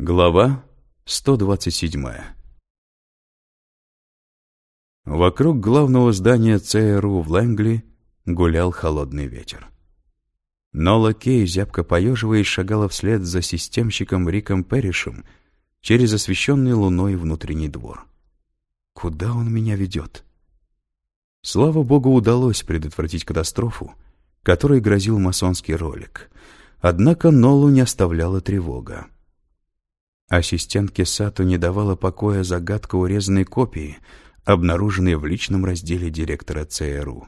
Глава 127. Вокруг главного здания ЦРУ в Лэнгли гулял холодный ветер. Нола Кей, зябко поеживаясь, шагала вслед за системщиком Риком Перришем через освещенный луной внутренний двор. Куда он меня ведет? Слава богу, удалось предотвратить катастрофу, которой грозил масонский ролик. Однако Нолу не оставляла тревога. Ассистентке Сато не давала покоя загадка урезанной копии, обнаруженной в личном разделе директора ЦРУ.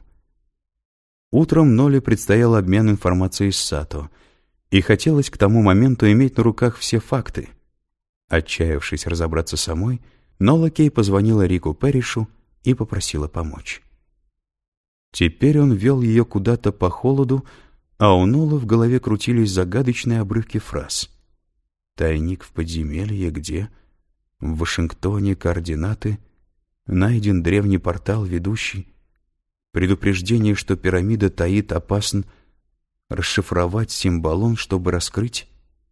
Утром Ноле предстоял обмен информацией с Сато, и хотелось к тому моменту иметь на руках все факты. Отчаявшись разобраться самой, Нола Кей позвонила Рику Перришу и попросила помочь. Теперь он вел ее куда-то по холоду, а у Нолы в голове крутились загадочные обрывки фраз. Тайник в подземелье, где? В Вашингтоне координаты. Найден древний портал, ведущий. Предупреждение, что пирамида таит опасно. Расшифровать символон, чтобы раскрыть.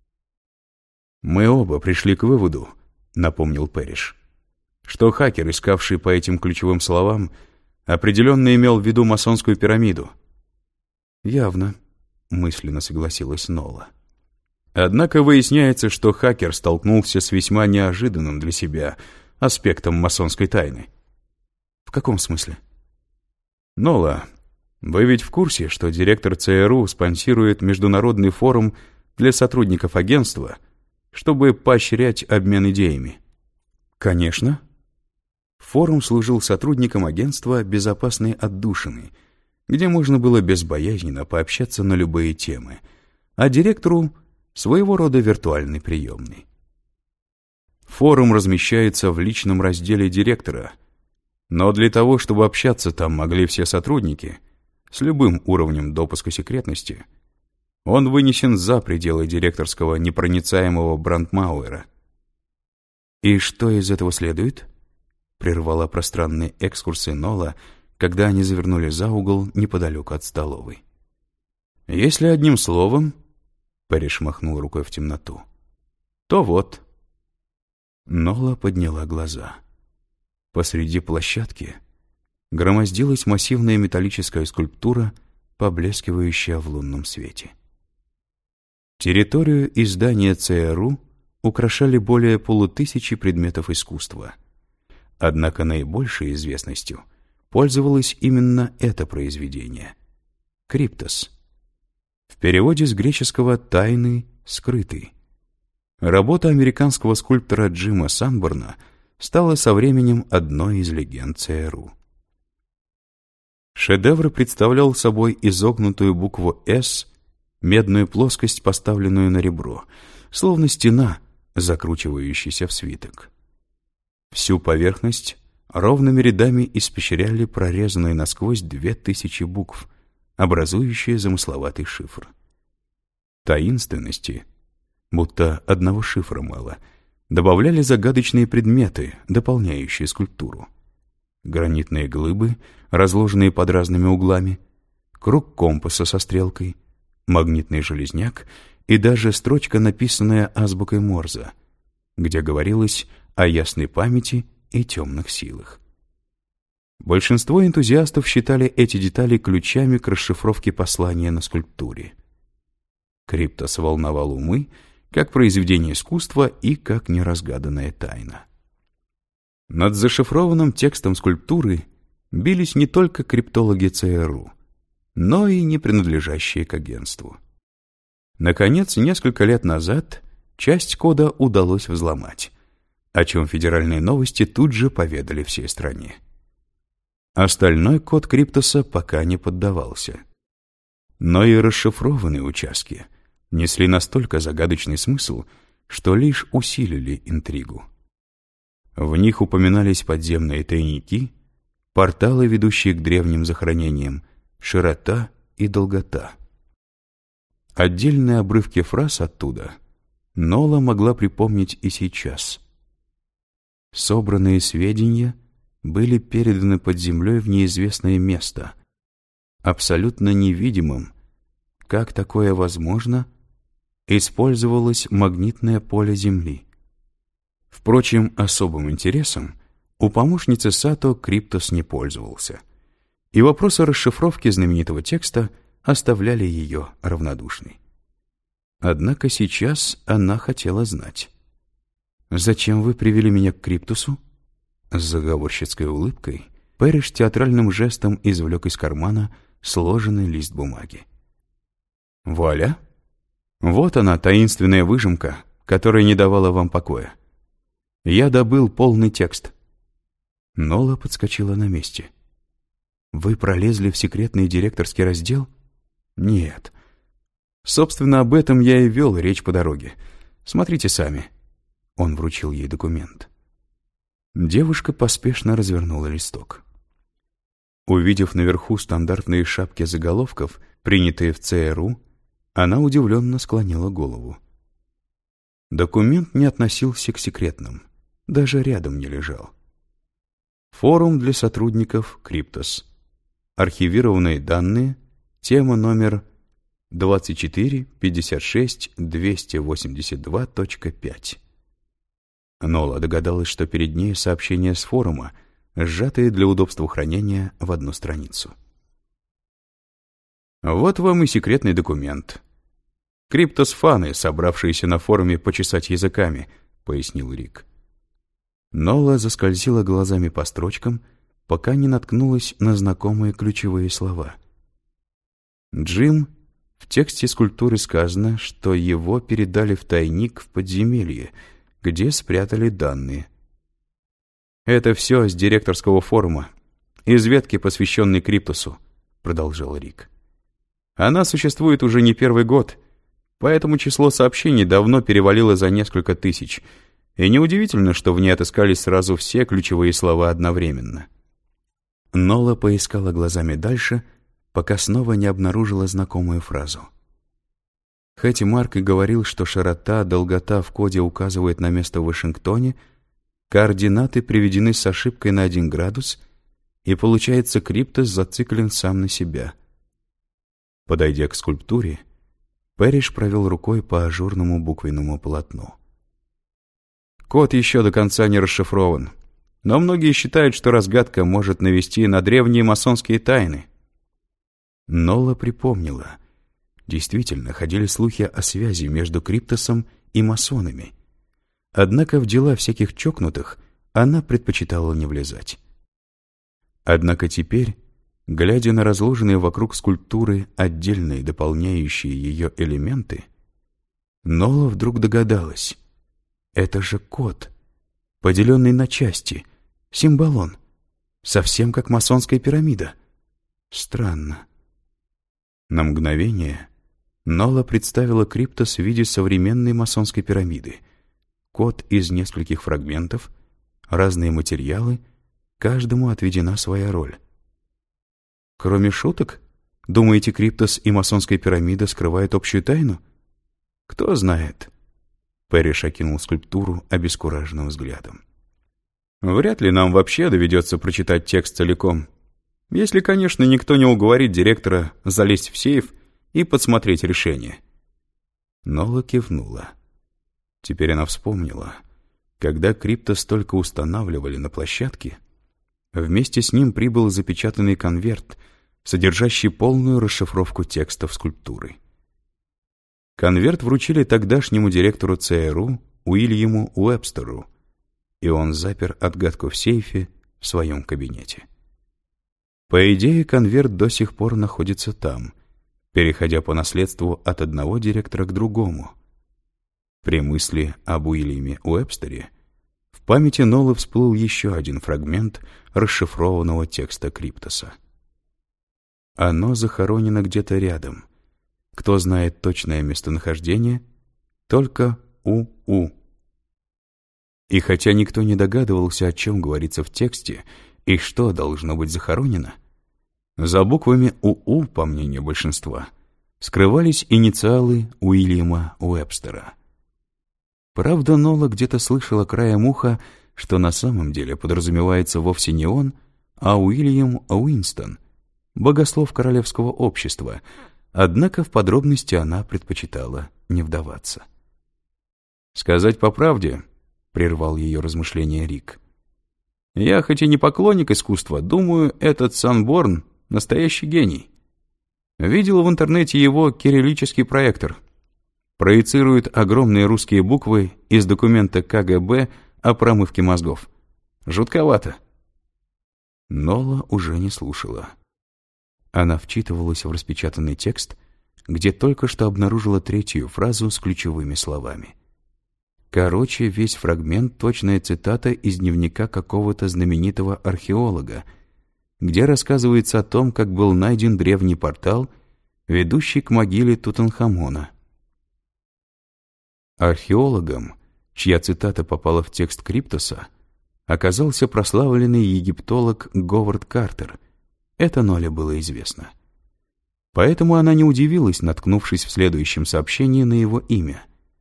«Мы оба пришли к выводу», — напомнил Перриш, что хакер, искавший по этим ключевым словам, определенно имел в виду масонскую пирамиду. «Явно», — мысленно согласилась Нола. Однако выясняется, что хакер столкнулся с весьма неожиданным для себя аспектом масонской тайны. В каком смысле? Нола, вы ведь в курсе, что директор ЦРУ спонсирует международный форум для сотрудников агентства, чтобы поощрять обмен идеями? Конечно. Форум служил сотрудникам агентства безопасной отдушиной, где можно было безбоязненно пообщаться на любые темы, а директору своего рода виртуальный приемный. Форум размещается в личном разделе директора, но для того, чтобы общаться там могли все сотрудники с любым уровнем допуска секретности, он вынесен за пределы директорского непроницаемого брандмауэра. «И что из этого следует?» — прервала пространные экскурсы Нола, когда они завернули за угол неподалеку от столовой. «Если одним словом...» Перриш махнул рукой в темноту. «То вот». Нола подняла глаза. Посреди площадки громоздилась массивная металлическая скульптура, поблескивающая в лунном свете. Территорию и здание ЦРУ украшали более 500 предметов искусства. Однако наибольшей известностью пользовалось именно это произведение — «Криптос». В переводе с греческого «тайный», «скрытый». Работа американского скульптора Джима Санборна стала со временем одной из легенд ЦРУ. Шедевр представлял собой изогнутую букву «С», медную плоскость, поставленную на ребро, словно стена, закручивающаяся в свиток. Всю поверхность ровными рядами испещряли прорезанные насквозь 2000 букв, образующие замысловатый шифр. Таинственности, будто одного шифра мало, добавляли загадочные предметы, дополняющие скульптуру. Гранитные глыбы, разложенные под разными углами, круг компаса со стрелкой, магнитный железняк и даже строчка, написанная азбукой Морзе, где говорилось о ясной памяти и темных силах. Большинство энтузиастов считали эти детали ключами к расшифровке послания на скульптуре. Криптос волновал умы как произведение искусства и как неразгаданная тайна. Над зашифрованным текстом скульптуры бились не только криптологи ЦРУ, но и не принадлежащие к агентству. Наконец, несколько лет назад часть кода удалось взломать, о чем федеральные новости тут же поведали всей стране. Остальной код Криптоса пока не поддавался. Но и расшифрованные участки несли настолько загадочный смысл, что лишь усилили интригу. В них упоминались подземные тайники, порталы, ведущие к древним захоронениям, широта и долгота. Отдельные обрывки фраз оттуда Нола могла припомнить и сейчас. Собранные сведения были переданы под землей в неизвестное место, абсолютно невидимым. Как такое возможно? Использовалось магнитное поле Земли. Впрочем, особым интересом у помощницы Сато Криптос не пользовался, и вопросы расшифровки знаменитого текста оставляли ее равнодушной. Однако сейчас она хотела знать. «Зачем вы привели меня к Криптусу?» С заговорщицкой улыбкой Пэриш театральным жестом извлек из кармана сложенный лист бумаги. «Вуаля! Вот она, таинственная выжимка, которая не давала вам покоя. Я добыл полный текст». Нола подскочила на месте. «Вы пролезли в секретный директорский раздел?» «Нет. Собственно, об этом я и вел речь по дороге. Смотрите сами». Он вручил ей документ. Девушка поспешно развернула листок. Увидев наверху стандартные шапки заголовков, принятые в ЦРУ, она удивленно склонила голову. Документ не относился к секретным, даже рядом не лежал. Форум для сотрудников Криптос. Архивированные данные, тема номер 24.56.282.5. Нола догадалась, что перед ней сообщение с форума, сжатые для удобства хранения в одну страницу. Вот вам и секретный документ. «Криптос-фаны, собравшиеся на форуме почесать языками», — пояснил Рик. Нола заскользила глазами по строчкам, пока не наткнулась на знакомые ключевые слова. «Джим, в тексте скульптуры сказано, что его передали в тайник в подземелье, где спрятали данные. Это все с директорского форума, из ветки, посвященной Криптусу», — продолжал Рик. «Она существует уже не первый год, поэтому число сообщений давно перевалило за несколько тысяч, и неудивительно, что в ней отыскались сразу все ключевые слова одновременно». Нола поискала глазами дальше, пока снова не обнаружила знакомую фразу. Хоть Марк и говорил, что широта, долгота в коде указывает на место в Вашингтоне, координаты приведены с ошибкой на 1 градус, и получается, Криптос зациклен сам на себя. Подойдя к скульптуре, Пэриш провел рукой по ажурному буквенному полотну. Код еще до конца не расшифрован, но многие считают, что разгадка может навести на древние масонские тайны. Нола припомнила. Действительно, ходили слухи о связи между Криптосом и масонами. Однако в дела всяких чокнутых она предпочитала не влезать. Однако теперь, глядя на разложенные вокруг скульптуры отдельные дополняющие ее элементы, Нола вдруг догадалась. Это же код, поделенный на части, символон, совсем как масонская пирамида. Странно. На мгновение Нола представила Криптос в виде современной масонской пирамиды. Код из нескольких фрагментов, разные материалы, каждому отведена своя роль. Кроме шуток, думаете, Криптос и масонская пирамида скрывают общую тайну? Кто знает. Пэриш окинул скульптуру обескураженным взглядом. Вряд ли нам вообще доведется прочитать текст целиком. Если, конечно, никто не уговорит директора залезть в сейф и подсмотреть решение. Нола кивнула. Теперь она вспомнила, когда Криптос только устанавливали на площадке, вместе с ним прибыл запечатанный конверт, содержащий полную расшифровку текстов скульптуры. Конверт вручили тогдашнему директору ЦРУ Уильяму Уэбстеру, и он запер отгадку в сейфе в своем кабинете. По идее, конверт до сих пор находится там, переходя по наследству от одного директора к другому. При мысли об Уильяме Уэбстере в памяти Нолы всплыл еще один фрагмент расшифрованного текста Криптоса. Оно захоронено где-то рядом. Кто знает точное местонахождение? Только УУ. И хотя никто не догадывался, о чем говорится в тексте и что должно быть захоронено, за буквами УУ, по мнению большинства, скрывались инициалы Уильяма Уэбстера. Правда, Нола где-то слышала краем уха, что на самом деле подразумевается вовсе не он, а Уильям Уинстон, богослов королевского общества, однако в подробности она предпочитала не вдаваться. Сказать по правде, прервал ее размышления Рик. «Я хоть и не поклонник искусства, думаю, этот Санборн — настоящий гений. Видел в интернете его кириллический проектор. Проецирует огромные русские буквы из документа КГБ о промывке мозгов. Жутковато». Нола уже не слушала. Она вчитывалась в распечатанный текст, где только что обнаружила третью фразу с ключевыми словами. Короче, весь фрагмент — точная цитата из дневника какого-то знаменитого археолога, где рассказывается о том, как был найден древний портал, ведущий к могиле Тутанхамона. Археологом, чья цитата попала в текст Криптоса, оказался прославленный египтолог Говард Картер. Это Ноле было известно. Поэтому она не удивилась, наткнувшись в следующем сообщении на его имя.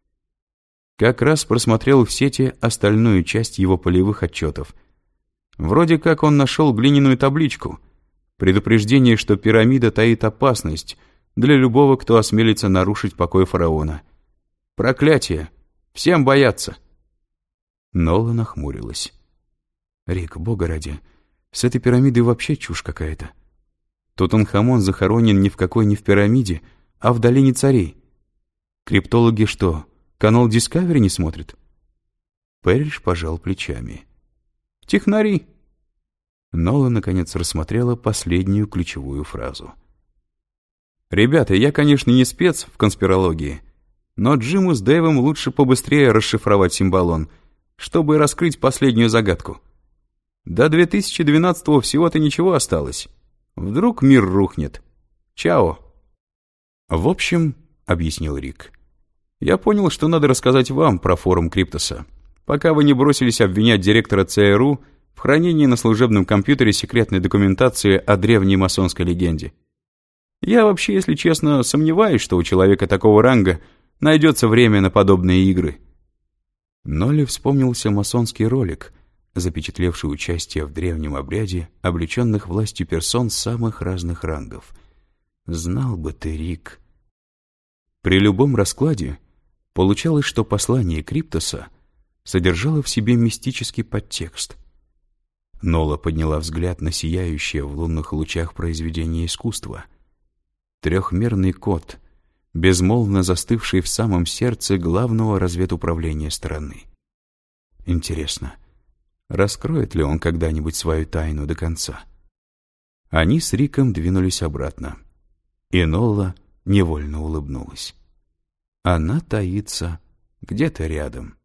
Как раз просмотрел в сети остальную часть его полевых отчетов. Вроде как он нашел глиняную табличку. Предупреждение, что пирамида таит опасность для любого, кто осмелится нарушить покой фараона. Проклятие! Всем бояться! Нола нахмурилась. «Рик, бога ради, с этой пирамидой вообще чушь какая-то. Тутанхамон захоронен ни в какой не в пирамиде, а в долине царей. Криптологи что, канал Discovery не смотрят?» Пэриш пожал плечами. «Технари!» Нола, наконец, рассмотрела последнюю ключевую фразу. «Ребята, я, конечно, не спец в конспирологии, но Джиму с Дэйвом лучше побыстрее расшифровать символон, чтобы раскрыть последнюю загадку. До 2012-го всего-то ничего осталось. Вдруг мир рухнет. Чао!» «В общем, — объяснил Рик, — я понял, что надо рассказать вам про форум Криптоса, пока вы не бросились обвинять директора ЦРУ в хранении на служебном компьютере секретной документации о древней масонской легенде. Я вообще, если честно, сомневаюсь, что у человека такого ранга найдется время на подобные игры». Ноле вспомнился масонский ролик, запечатлевший участие в древнем обряде облеченных властью персон самых разных рангов. Знал бы ты, Рик. При любом раскладе получалось, что послание Криптоса содержало в себе мистический подтекст. Нола подняла взгляд на сияющее в лунных лучах произведение искусства. Трехмерный код, безмолвно застывший в самом сердце главного разведуправления страны. Интересно, раскроет ли он когда-нибудь свою тайну до конца? Они с Риком двинулись обратно, и Нола невольно улыбнулась. Она таится где-то рядом.